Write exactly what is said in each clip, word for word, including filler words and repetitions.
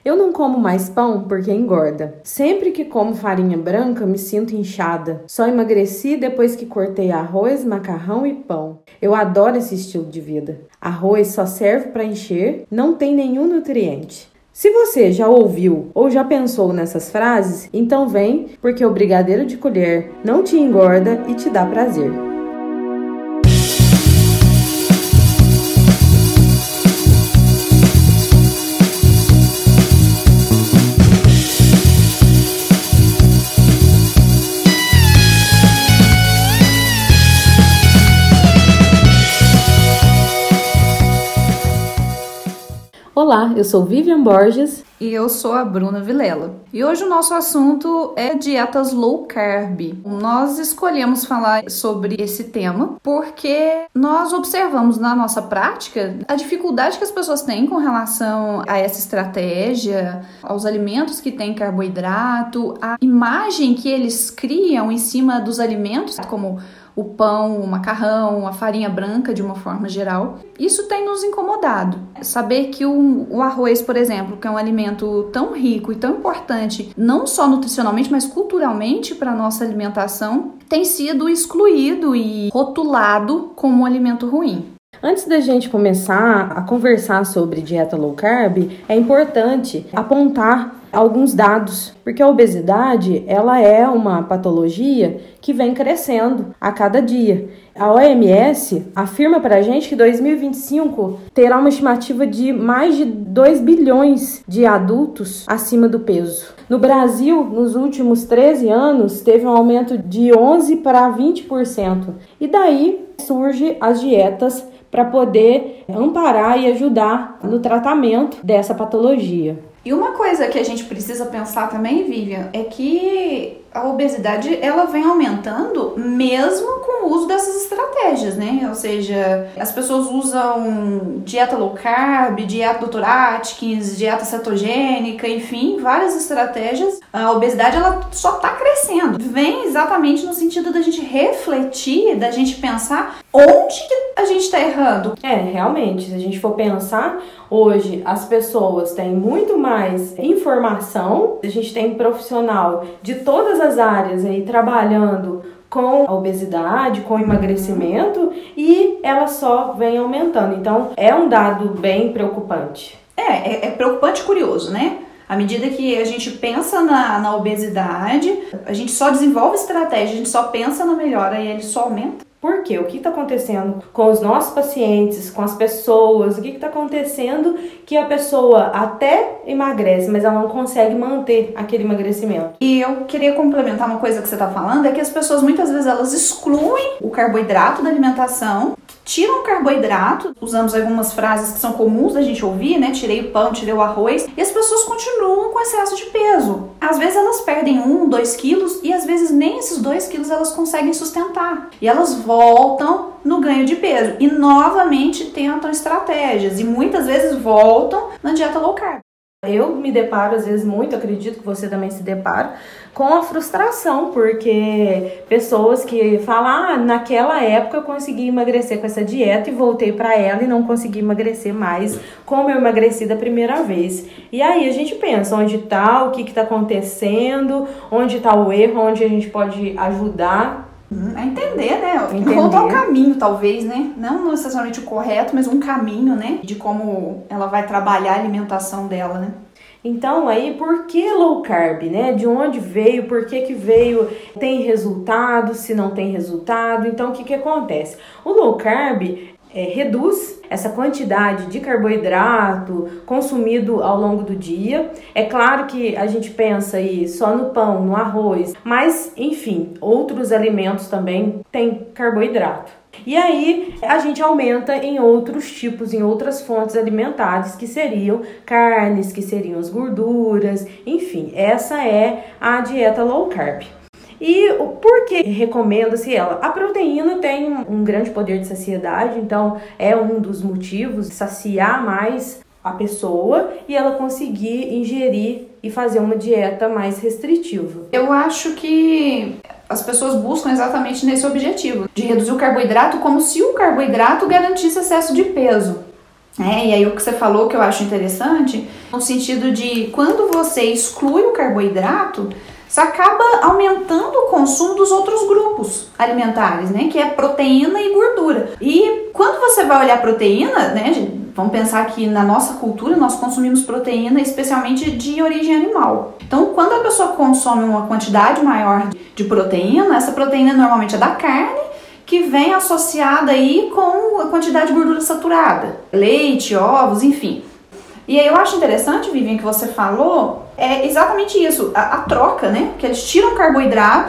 Eu não como mais pão porque engorda. Sempre que como farinha branca, me sinto inchada. Só emagreci depois que cortei arroz, macarrão e pão. Eu adoro esse estilo de vida. Arroz só serve para encher, não tem nenhum nutriente. Se você já ouviu ou já pensou nessas frases, então vem, porque o brigadeiro de colher não te engorda e te dá prazer. Olá, eu sou Vivian Borges. E eu sou a Bruna Vilela. E hoje o nosso assunto é dietas low carb. Nós escolhemos falar sobre esse tema porque nós observamos na nossa prática a dificuldade que as pessoas têm com relação a essa estratégia, aos alimentos que têm carboidrato, a imagem que eles criam em cima dos alimentos, como o pão, o macarrão, a farinha branca de uma forma geral. Isso tem nos incomodado. Saber que o, o arroz, por exemplo, que é um alimento tão rico e tão importante, não só nutricionalmente, mas culturalmente para a nossa alimentação, tem sido excluído e rotulado como um alimento ruim. Antes da gente começar a conversar sobre dieta low carb, é importante apontar alguns dados, porque a obesidade ela é uma patologia que vem crescendo a cada dia. A O M S afirma para a gente que dois mil e vinte e cinco terá uma estimativa de mais de dois bilhões de adultos acima do peso. No Brasil, nos últimos treze anos, teve um aumento de onze para vinte por cento. E daí surgem as dietas para poder amparar e ajudar no tratamento dessa patologia. E uma coisa que a gente precisa pensar também, Vivian, é que a obesidade ela vem aumentando mesmo com o uso dessas estratégias, né? Ou seja, as pessoas usam dieta low carb, dieta doutor Atkins, dieta cetogênica, enfim, várias estratégias. A obesidade ela só tá crescendo. Vem exatamente no sentido da gente refletir, da gente pensar onde que a gente tá errando. É, realmente, se a gente for pensar, hoje as pessoas têm muito mais informação, a gente tem profissional de todas as áreas aí trabalhando com a obesidade, com o emagrecimento, e ela só vem aumentando. Então, é um dado bem preocupante. É, é, é preocupante e curioso, né? À medida que a gente pensa na, na obesidade, a gente só desenvolve estratégia, a gente só pensa na melhora e ele só aumenta. Por quê? O que está acontecendo com os nossos pacientes, com as pessoas? O que está acontecendo que a pessoa até emagrece, mas ela não consegue manter aquele emagrecimento? E eu queria complementar uma coisa que você está falando, é que as pessoas muitas vezes elas excluem o carboidrato da alimentação, tiram o carboidrato, usamos algumas frases que são comuns da gente ouvir, né? Tirei o pão, tirei o arroz, e as pessoas continuam com excesso de peso. Às vezes elas perdem um, dois quilos, e às vezes nem esses dois quilos elas conseguem sustentar. E elas voltam no ganho de peso e novamente tentam estratégias, e muitas vezes voltam na dieta low carb. Eu me deparo, às vezes, muito, acredito que você também se depara, com a frustração, porque pessoas que falam, ah, naquela época eu consegui emagrecer com essa dieta e voltei para ela e não consegui emagrecer mais como eu emagreci da primeira vez. E aí a gente pensa, onde tá, o que que tá acontecendo, onde tá o erro, onde a gente pode ajudar. A entender, né? Entender. Encontrar o caminho, talvez, né? Não necessariamente o correto, mas um caminho, né? De como ela vai trabalhar a alimentação dela, né? Então, aí, por que low carb, né? De onde veio, por que que veio, tem resultado, se não tem resultado. Então, o que que acontece? O low carb é, reduz essa quantidade de carboidrato consumido ao longo do dia. É claro que a gente pensa aí só no pão, no arroz, mas, enfim, outros alimentos também têm carboidrato. E aí a gente aumenta em outros tipos, em outras fontes alimentares, que seriam carnes, que seriam as gorduras, enfim, essa é a dieta low carb. E por que recomenda-se ela? A proteína tem um grande poder de saciedade, então é um dos motivos de saciar mais a pessoa e ela conseguir ingerir e fazer uma dieta mais restritiva. Eu acho que as pessoas buscam exatamente nesse objetivo, de reduzir o carboidrato como se o carboidrato garantisse excesso de peso. É, e aí o que você falou que eu acho interessante, no sentido de quando você exclui o carboidrato, você acaba aumentando o consumo dos outros grupos alimentares, né? Que é proteína e gordura. E quando você vai olhar proteína, né, gente, vamos pensar que na nossa cultura nós consumimos proteína especialmente de origem animal. Então, quando a pessoa consome uma quantidade maior de proteína, essa proteína normalmente é da carne, que vem associada aí com a quantidade de gordura saturada, leite, ovos, enfim. E aí eu acho interessante, Vivian, que você falou, é exatamente isso, a, a troca, né? Que eles tiram carboidrato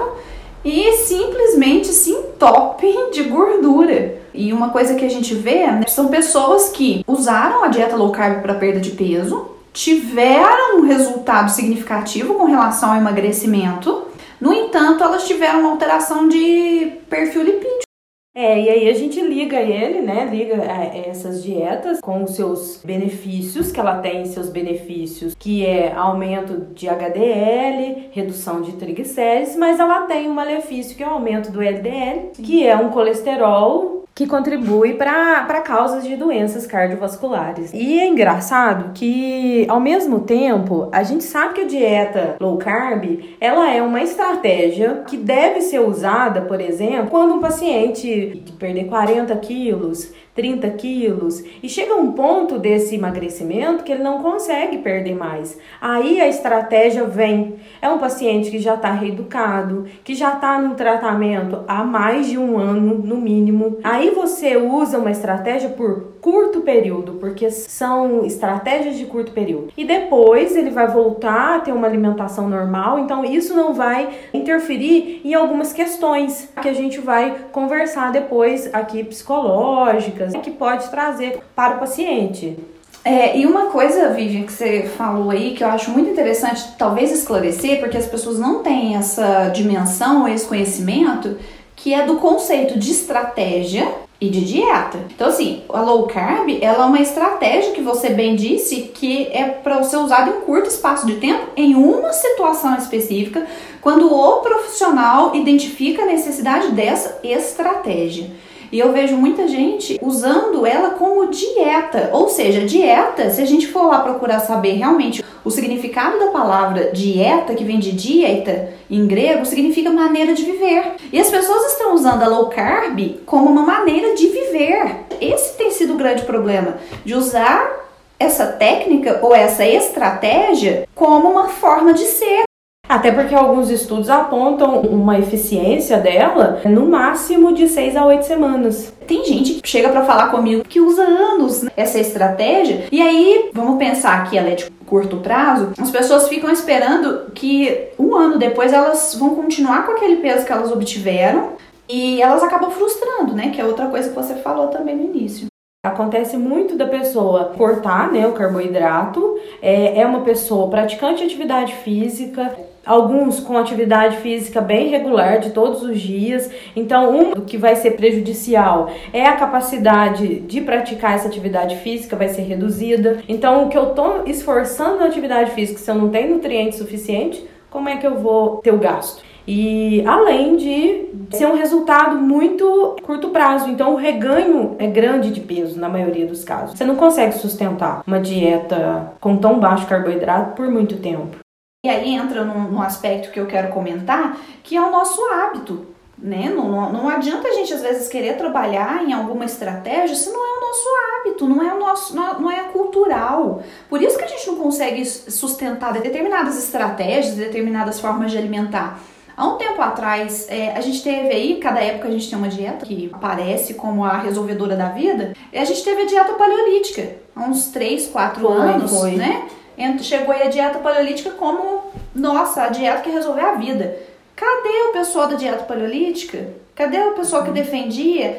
e simplesmente se entopem de gordura. E uma coisa que a gente vê, né, são pessoas que usaram a dieta low carb para perda de peso, tiveram um resultado significativo com relação ao emagrecimento, no entanto, elas tiveram uma alteração de perfil lipídico. É, e aí a gente liga ele, né, liga essas dietas com os seus benefícios, que ela tem seus benefícios, que é aumento de H D L, redução de triglicéridos, mas ela tem um malefício que é o aumento do L D L, que é um colesterol que contribui para causas de doenças cardiovasculares. E é engraçado que, ao mesmo tempo, a gente sabe que a dieta low carb, ela é uma estratégia que deve ser usada, por exemplo, quando um paciente perder quarenta quilos, trinta quilos, e chega um ponto desse emagrecimento que ele não consegue perder mais. Aí a estratégia vem. É um paciente que já está reeducado, que já está no tratamento há mais de um ano, no mínimo. Aí você usa uma estratégia por curto período, porque são estratégias de curto período. E depois ele vai voltar a ter uma alimentação normal, então isso não vai interferir em algumas questões que a gente vai conversar depois aqui psicológicas, que pode trazer para o paciente. É, e uma coisa, Vivian, que você falou aí, que eu acho muito interessante talvez esclarecer, porque as pessoas não têm essa dimensão ou esse conhecimento, que é do conceito de estratégia e de dieta. Então, assim, a low carb, ela é uma estratégia que você bem disse que é para ser usada em curto espaço de tempo, em uma situação específica, quando o profissional identifica a necessidade dessa estratégia. E eu vejo muita gente usando ela como dieta, ou seja, dieta, se a gente for lá procurar saber realmente o significado da palavra dieta, que vem de dieta em grego, significa maneira de viver. E as pessoas estão usando a low carb como uma maneira de viver. Esse tem sido o grande problema, de usar essa técnica ou essa estratégia como uma forma de ser. Até porque alguns estudos apontam uma eficiência dela no máximo de seis a oito semanas. Tem gente que chega para falar comigo que usa anos, né, essa estratégia, e aí, vamos pensar que ela é de curto prazo, as pessoas ficam esperando que um ano depois elas vão continuar com aquele peso que elas obtiveram e elas acabam frustrando, né, que é outra coisa que você falou também no início. Acontece muito da pessoa cortar, né, o carboidrato, é, é uma pessoa praticante de atividade física, alguns com atividade física bem regular de todos os dias. Então, um que vai ser prejudicial é a capacidade de praticar essa atividade física vai ser reduzida. Então, o que eu tô esforçando na atividade física, se eu não tenho nutriente suficiente, como é que eu vou ter o gasto? E além de ser um resultado muito curto prazo, então o reganho é grande de peso na maioria dos casos. Você não consegue sustentar uma dieta com tão baixo carboidrato por muito tempo. E aí entra num, num aspecto que eu quero comentar, que é o nosso hábito, né? Não, não, não adianta a gente às vezes querer trabalhar em alguma estratégia se não é o nosso hábito, não é o nosso, não, não é cultural. Por isso que a gente não consegue sustentar determinadas estratégias, determinadas formas de alimentar. Há um tempo atrás, é, a gente teve aí, cada época a gente tem uma dieta que aparece como a resolvedora da vida, e a gente teve a dieta paleolítica, há uns três, quatro anos, foi. né? Chegou aí a dieta paleolítica como, nossa, a dieta que resolveu a vida. Cadê o pessoal da dieta paleolítica? Cadê o pessoal que defendia?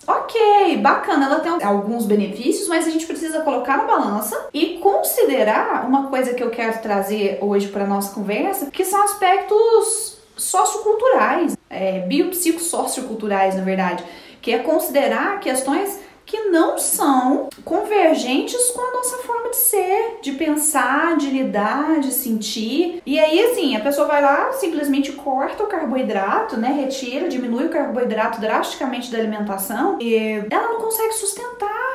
Ok, bacana, ela tem alguns benefícios, mas a gente precisa colocar na balança e considerar uma coisa que eu quero trazer hoje para nossa conversa, que são aspectos socioculturais, é, biopsicossocioculturais, na verdade, que é considerar questões que não são convergentes com a nossa forma de ser, de pensar, de lidar, de sentir. E aí, assim, a pessoa vai lá, simplesmente corta o carboidrato, né, retira, diminui o carboidrato drasticamente da alimentação e ela não consegue sustentar. Por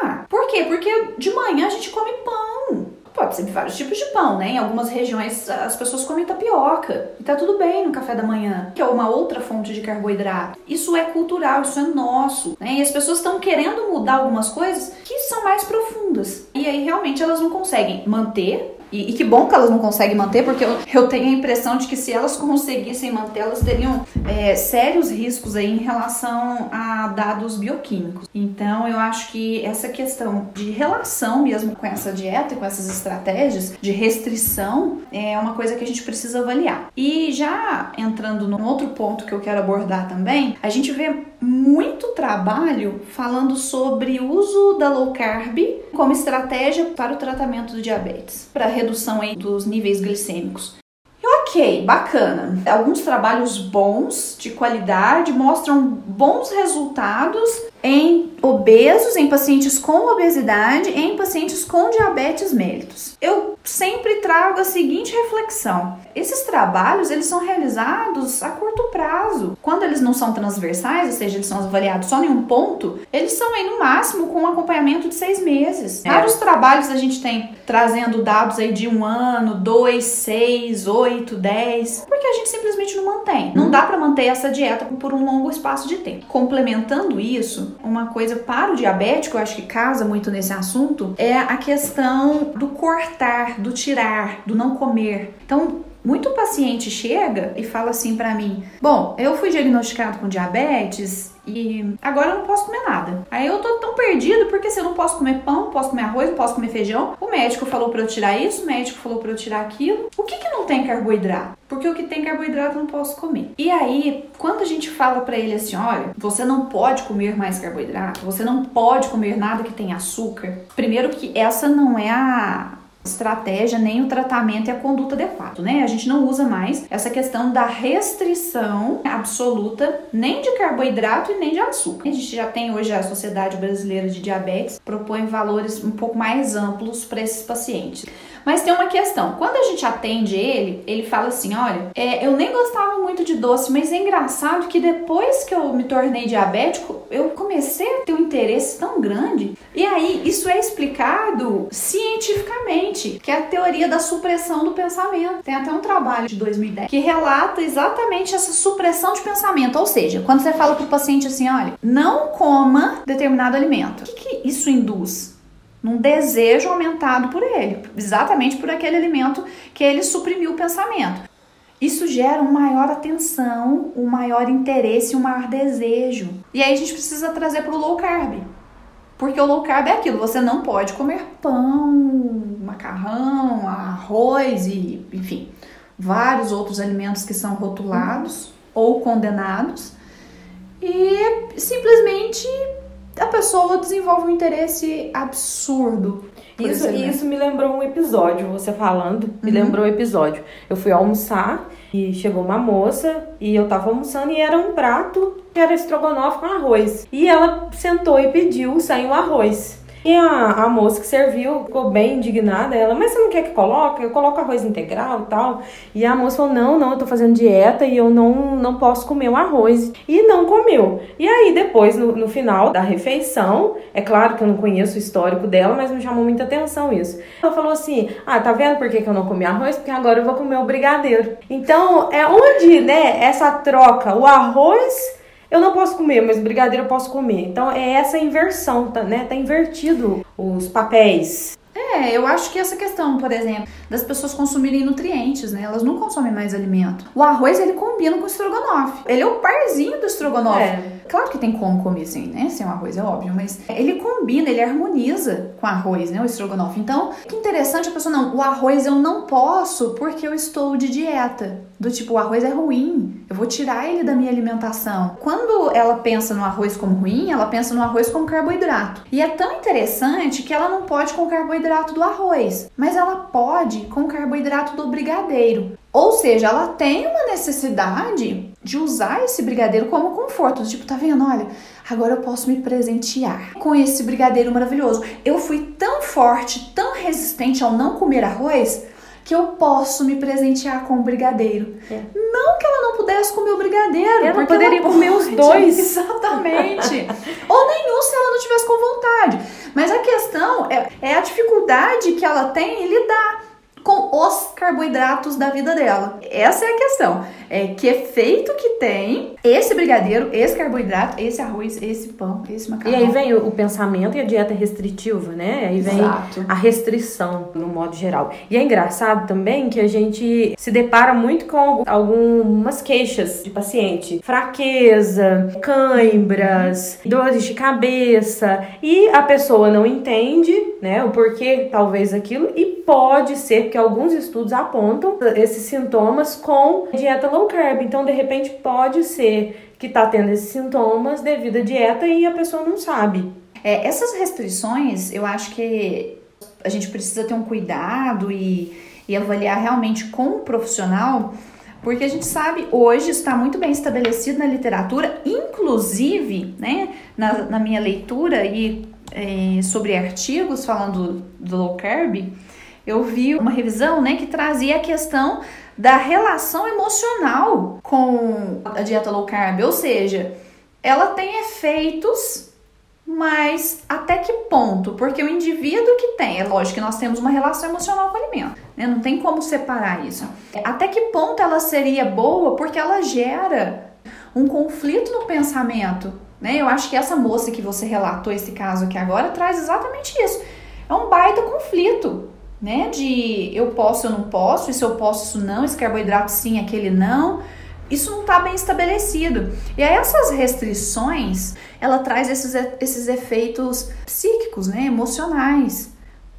Por quê? Porque de manhã a gente come pão. Pode ser vários tipos de pão, né? Em algumas regiões as pessoas comem tapioca. E tá tudo bem no café da manhã, que é uma outra fonte de carboidrato. Isso é cultural, isso é nosso, né? E as pessoas estão querendo mudar algumas coisas que são mais profundas. E aí realmente elas não conseguem manter. E, e que bom que elas não conseguem manter, porque eu, eu tenho a impressão de que se elas conseguissem manter, elas teriam é, sérios riscos aí em relação a dados bioquímicos. Então eu acho que essa questão de relação mesmo com essa dieta e com essas estratégias de restrição é uma coisa que a gente precisa avaliar. E já entrando num outro ponto que eu quero abordar também, a gente vê muito trabalho falando sobre o uso da low carb como estratégia para o tratamento do diabetes, para a redução aí dos níveis glicêmicos. Ok, bacana. Alguns trabalhos bons, de qualidade, mostram bons resultados em obesos, em pacientes com obesidade e em pacientes com diabetes mellitus. Eu sempre trago a seguinte reflexão. Esses trabalhos, eles são realizados a curto prazo. Quando eles não são transversais, ou seja, eles são avaliados só em um ponto, eles são aí no máximo com um acompanhamento de seis meses. É. Vários trabalhos a gente tem trazendo dados aí de um ano, dois, seis, oito, dez, porque a gente simplesmente não mantém. Não dá para manter essa dieta por um longo espaço de tempo. Complementando isso, uma coisa para o diabético, eu acho que casa muito nesse assunto, é a questão do cortar, do tirar, do não comer. Então, muito paciente chega e fala assim pra mim: bom, eu fui diagnosticado com diabetes e agora eu não posso comer nada. Aí eu tô tão perdido porque se eu não posso comer pão, não posso comer arroz, não posso comer feijão, o médico falou pra eu tirar isso, o médico falou pra eu tirar aquilo. O que que não tem carboidrato? Porque o que tem carboidrato eu não posso comer. E aí, quando a gente fala pra ele assim: olha, você não pode comer mais carboidrato, você não pode comer nada que tenha açúcar. Primeiro que essa não é a estratégia, nem o tratamento e a conduta adequado, né? A gente não usa mais essa questão da restrição absoluta nem de carboidrato e nem de açúcar. A gente já tem hoje a Sociedade Brasileira de Diabetes, propõe valores um pouco mais amplos para esses pacientes. Mas tem uma questão, quando a gente atende ele, ele fala assim: olha, é, eu nem gostava muito de doce, mas é engraçado que depois que eu me tornei diabético, eu comecei a ter um interesse tão grande. E aí, isso é explicado cientificamente, que é a teoria da supressão do pensamento. Tem até um trabalho de dois mil e dez que relata exatamente essa supressão de pensamento. Ou seja, quando você fala para o paciente assim: olha, não coma determinado alimento, o que, que isso induz? Num desejo aumentado por ele, exatamente por aquele alimento que ele suprimiu o pensamento. Isso gera uma maior atenção, um maior interesse, um maior desejo. E aí a gente precisa trazer para o low carb. Porque o low carb é aquilo, você não pode comer pão, macarrão, arroz e, enfim, vários outros alimentos que são rotulados ou condenados. E simplesmente a pessoa desenvolve um interesse absurdo. Isso, isso me lembrou um episódio, você falando, me uhum. lembrou um episódio. Eu fui almoçar e chegou uma moça e eu tava almoçando e era um prato que era estrogonofe com arroz. E ela sentou e pediu, saiu arroz. E a, a moça que serviu ficou bem indignada. Ela: mas você não quer que coloque? Eu coloco arroz integral e tal. E a moça falou: não, não, eu tô fazendo dieta e eu não, não posso comer o arroz. E não comeu. E aí depois, no, no final da refeição, é claro que eu não conheço o histórico dela, mas me chamou muita atenção isso. Ela falou assim: ah, tá vendo por que que eu não comi arroz? Porque agora eu vou comer o brigadeiro. Então, é onde, né, essa troca, o arroz eu não posso comer, mas o brigadeiro eu posso comer. Então é essa inversão, tá, né? Tá invertido os papéis. É, eu acho que essa questão, por exemplo, das pessoas consumirem nutrientes, né? Elas não consomem mais alimento. O arroz, ele combina com o estrogonofe. Ele é o parzinho do estrogonofe. É. Claro que tem como comer assim, né? Sem o arroz, é óbvio. Mas ele combina, ele harmoniza com o arroz, né? O estrogonofe. Então, que interessante a pessoa: não, o arroz eu não posso porque eu estou de dieta. Do tipo, o arroz é ruim, eu vou tirar ele da minha alimentação. Quando ela pensa no arroz como ruim, ela pensa no arroz como carboidrato. E é tão interessante que ela não pode com o carboidrato do arroz, mas ela pode com o carboidrato do brigadeiro. Ou seja, ela tem uma necessidade de usar esse brigadeiro como conforto. Do tipo, tá vendo? Olha, agora eu posso me presentear com esse brigadeiro maravilhoso. Eu fui tão forte, tão resistente ao não comer arroz, que eu posso me presentear com o brigadeiro. É. Não que ela não pudesse comer o brigadeiro. Ela poderia ela comer os dois. Exatamente. Ou nenhum se ela não tivesse com vontade. Mas a questão é, é a dificuldade que ela tem em lidar com os carboidratos da vida dela. Essa é a questão. É que efeito que tem esse brigadeiro, esse carboidrato, esse arroz, esse pão, esse macarrão. E aí vem o, o pensamento e a dieta restritiva, né? Aí vem Exato. A restrição, no modo geral. E é engraçado também que a gente se depara muito com algumas queixas de paciente. Fraqueza, cãibras, dores de cabeça. E a pessoa não entende, né, o porquê talvez aquilo, e pode ser que alguns estudos apontam esses sintomas com dieta low carb. Então, de repente, pode ser que tá tendo esses sintomas devido à dieta e a pessoa não sabe. É, essas restrições, eu acho que a gente precisa ter um cuidado e, e avaliar realmente com o profissional, porque a gente sabe, hoje está muito bem estabelecido na literatura, inclusive, né, na, na minha leitura e é, sobre artigos falando do low carb, eu vi uma revisão, né, que trazia a questão da relação emocional com a dieta low carb, ou seja, ela tem efeitos, mas até que ponto? Porque o indivíduo que tem, é lógico que nós temos uma relação emocional com o alimento, né? Não tem como separar isso. Até que ponto ela seria boa? Porque ela gera um conflito no pensamento, né? Eu acho que essa moça que você relatou esse caso aqui agora traz exatamente isso. É um baita conflito, né? De eu posso, eu não posso, isso eu posso, isso não, esse carboidrato sim, aquele não. Isso não está bem estabelecido. E aí essas restrições, ela traz esses, esses efeitos psíquicos, né, emocionais.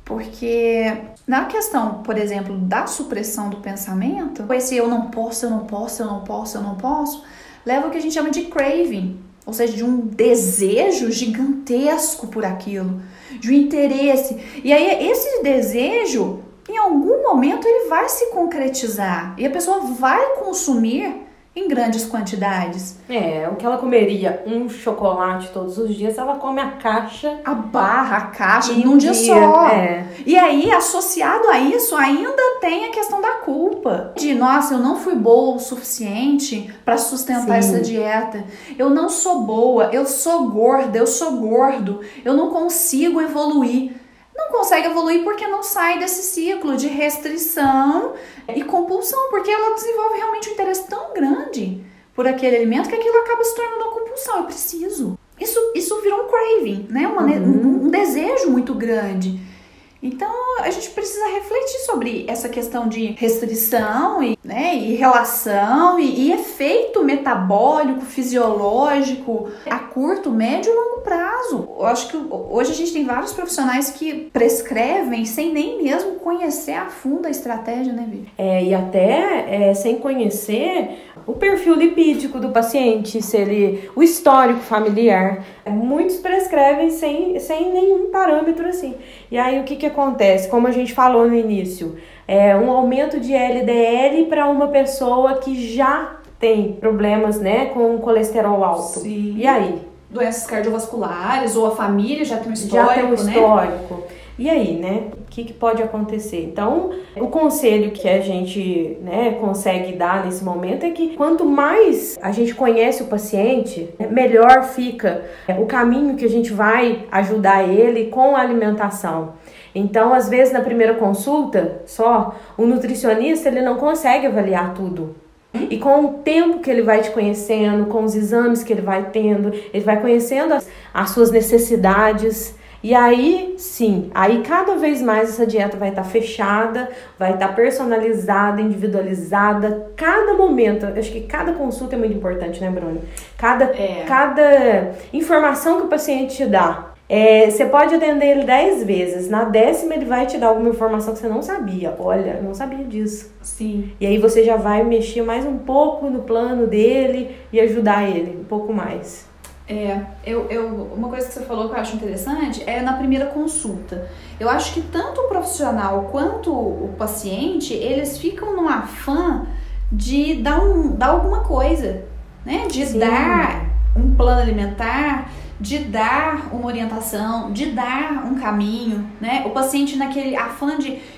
Porque na questão, por exemplo, da supressão do pensamento, esse eu não posso, eu não posso, eu não posso, eu não posso, leva ao que a gente chama de craving, ou seja, de um desejo gigantesco por aquilo, de um interesse. E aí esse desejo, em algum momento, ele vai se concretizar e a pessoa vai consumir em grandes quantidades. É, o que ela comeria um chocolate todos os dias, ela come a caixa. A barra, a caixa, em um dia, dia só. É. E aí, associado a isso, ainda tem a questão da culpa. De, nossa, eu não fui boa o suficiente para sustentar Sim. essa dieta. Eu não sou boa, eu sou gorda, eu sou gordo. Eu não consigo evoluir. Não consegue evoluir porque não sai desse ciclo de restrição e compulsão, porque ela desenvolve realmente um interesse tão grande por aquele alimento que aquilo acaba se tornando uma compulsão. Eu preciso. Isso, isso virou um craving, né? Uma, uhum. um, um desejo muito grande. Então, a gente precisa refletir sobre essa questão de restrição e, né, e relação e, e efeito metabólico, fisiológico a curto, médio e longo prazo. Eu acho que hoje a gente tem vários profissionais que prescrevem sem nem mesmo conhecer a fundo a estratégia, né, Vi? É, e até é, sem conhecer o perfil lipídico do paciente, se ele, o histórico familiar. Muitos prescrevem sem, sem nenhum parâmetro assim. E aí o que, que acontece? Como a gente falou no início, é um aumento de L D L para uma pessoa que já tem problemas, né, com colesterol alto. Sim. E aí? Doenças cardiovasculares, ou a família já tem um histórico, já tem um histórico. Né? E aí, né? O que, que pode acontecer? Então, o conselho que a gente, né, consegue dar nesse momento é que quanto mais a gente conhece o paciente, melhor fica o caminho que a gente vai ajudar ele com a alimentação. Então, às vezes, na primeira consulta, só, o nutricionista ele não consegue avaliar tudo. E com o tempo que ele vai te conhecendo, com os exames que ele vai tendo, ele vai conhecendo as, as suas necessidades. E aí, sim, aí cada vez mais essa dieta vai estar fechada, vai estar personalizada, individualizada, cada momento. Eu acho que cada consulta é muito importante, né, Bruno? Cada, é. cada informação que o paciente te dá. É, você pode atender ele dez vezes, na décima ele vai te dar alguma informação que você não sabia. Olha, eu não sabia disso. Sim. E aí você já vai mexer mais um pouco no plano dele e ajudar ele um pouco mais. É, eu, eu, uma coisa que você falou que eu acho interessante é na primeira consulta. Eu acho que tanto o profissional quanto o paciente, eles ficam num afã de dar, um, dar alguma coisa, né? De Sim. dar um plano alimentar, de dar uma orientação, de dar um caminho, né? O paciente naquele afã de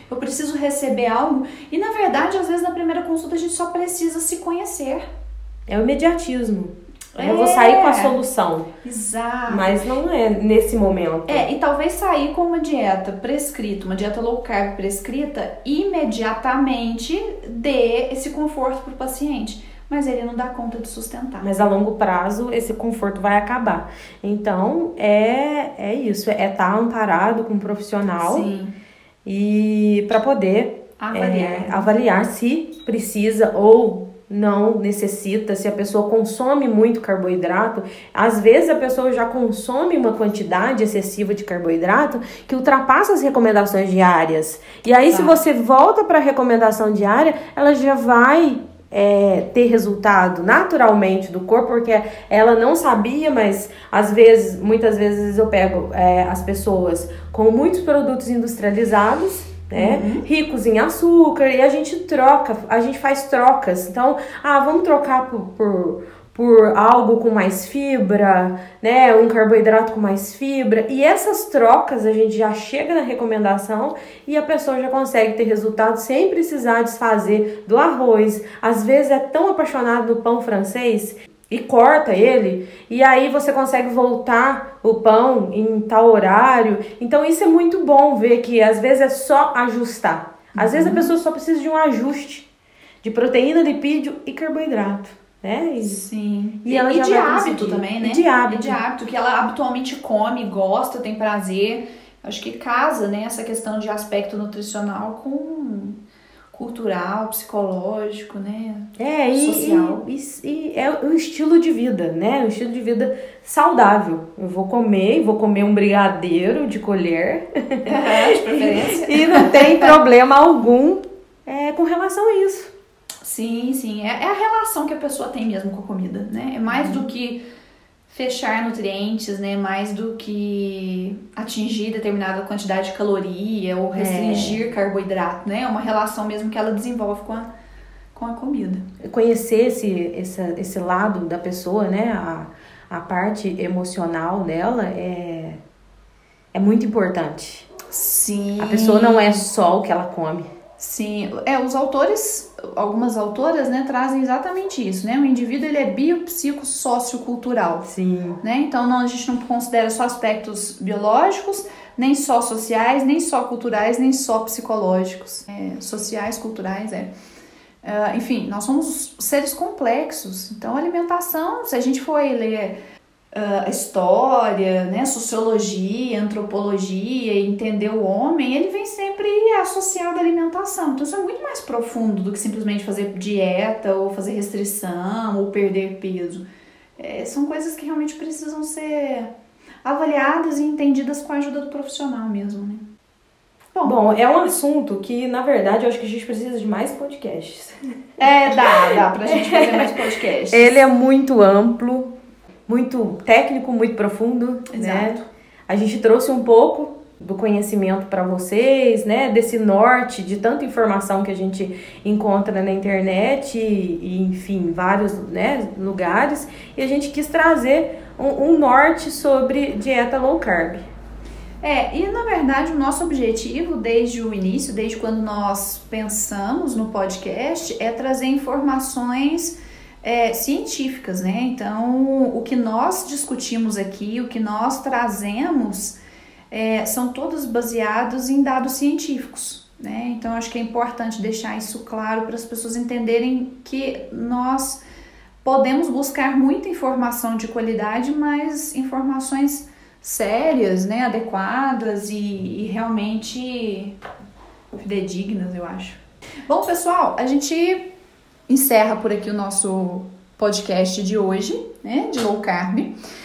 eu preciso receber algo. E na verdade, às vezes na primeira consulta a gente só precisa se conhecer. É o imediatismo. É. Eu vou sair com a solução. Exato. Mas não é nesse momento. É, e talvez sair com uma dieta prescrita, uma dieta low carb prescrita, imediatamente dê esse conforto pro paciente. Mas ele não dá conta de sustentar. Mas a longo prazo esse conforto vai acabar. Então é, é isso, é estar amparado com um profissional. Sim. E para poder avaliar. É, avaliar se precisa ou não necessita, se a pessoa consome muito carboidrato. Às vezes a pessoa já consome uma quantidade excessiva de carboidrato que ultrapassa as recomendações diárias. E aí, tá. se você volta para a recomendação diária, ela já vai é, ter resultado naturalmente do corpo, porque ela não sabia, mas às vezes, muitas vezes eu pego é, as pessoas com muitos produtos industrializados, né? Uhum. Ricos em açúcar, e a gente troca, a gente faz trocas. Então, ah, vamos trocar por, por, por algo com mais fibra, né? Um carboidrato com mais fibra. E essas trocas a gente já chega na recomendação e a pessoa já consegue ter resultado sem precisar desfazer do arroz. Às vezes é tão apaixonado no pão francês e corta ele, e aí você consegue voltar o pão em tal horário. Então isso é muito bom ver que às vezes é só ajustar. Às uhum. vezes a pessoa só precisa de um ajuste de proteína, lipídio e carboidrato, né? E, Sim. E, ela e já de vai hábito conseguir. também, né? E de hábito. E de hábito, que ela habitualmente come, gosta, tem prazer. Acho que casa, né, essa questão de aspecto nutricional com cultural, psicológico, né? É, e, social. E, e, e é o estilo de vida, né? O estilo de vida saudável. Eu vou comer, vou comer um brigadeiro de colher. É, de preferência. E não tem problema algum é, com relação a isso. Sim, sim. É, é a relação que a pessoa tem mesmo com a comida, né? É mais do que fechar nutrientes, né? Mais do que atingir determinada quantidade de caloria ou restringir é. carboidrato, né? É uma relação mesmo que ela desenvolve com a, com a comida. Conhecer esse, esse, esse lado da pessoa, né? A, a parte emocional dela é, é muito importante. Sim. A pessoa não é só o que ela come. Sim, é, os autores, algumas autoras, né, trazem exatamente isso, né, o indivíduo, ele é biopsicossociocultural. Sim. Né, então não, a gente não considera só aspectos biológicos, nem só sociais, nem só culturais, nem só psicológicos, é, sociais, culturais, é. Uh, enfim, nós somos seres complexos, então a alimentação, se a gente for ler Uh, a história, né, sociologia, antropologia, entender o homem, ele vem sempre associado à alimentação. Então isso é muito mais profundo do que simplesmente fazer dieta ou fazer restrição ou perder peso. É, são coisas que realmente precisam ser avaliadas e entendidas com a ajuda do profissional mesmo, né? Bom, Bom, é um assunto que, na verdade, eu acho que a gente precisa de mais podcasts. É, dá, dá pra gente fazer mais podcasts. Ele é muito amplo, muito técnico, muito profundo. Exato. Né? A gente trouxe um pouco do conhecimento para vocês, né? Desse norte, de tanta informação que a gente encontra na internet e, e enfim, vários, né, lugares. E a gente quis trazer um, um norte sobre dieta low carb. É, e na verdade o nosso objetivo desde o início, desde quando nós pensamos no podcast, é trazer informações É, científicas, né? Então, o que nós discutimos aqui, o que nós trazemos, é, são todos baseados em dados científicos, né? Então, acho que é importante deixar isso claro para as pessoas entenderem que nós podemos buscar muita informação de qualidade, mas informações sérias, né? Adequadas e, e realmente fidedignas, eu acho. Bom, pessoal, a gente encerra por aqui o nosso podcast de hoje, né, de low carb,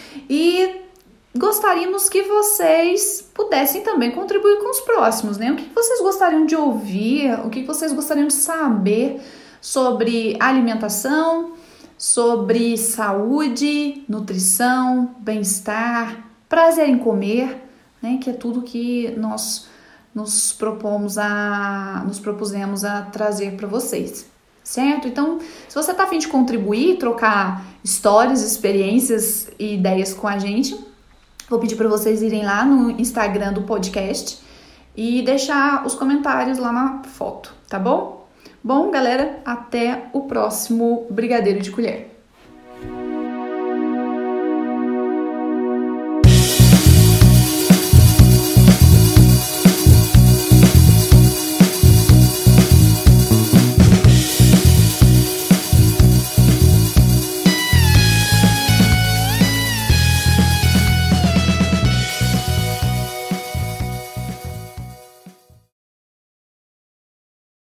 e gostaríamos que vocês pudessem também contribuir com os próximos, né? O que vocês gostariam de ouvir, o que vocês gostariam de saber sobre alimentação, sobre saúde, nutrição, bem-estar, prazer em comer, né, que é tudo que nós nos propomos a, nos propusemos a trazer para vocês. Certo? Então, se você tá a fim de contribuir, trocar histórias, experiências e ideias com a gente, vou pedir para vocês irem lá no Instagram do podcast e deixar os comentários lá na foto, tá bom? Bom, galera, até o próximo Brigadeiro de Colher.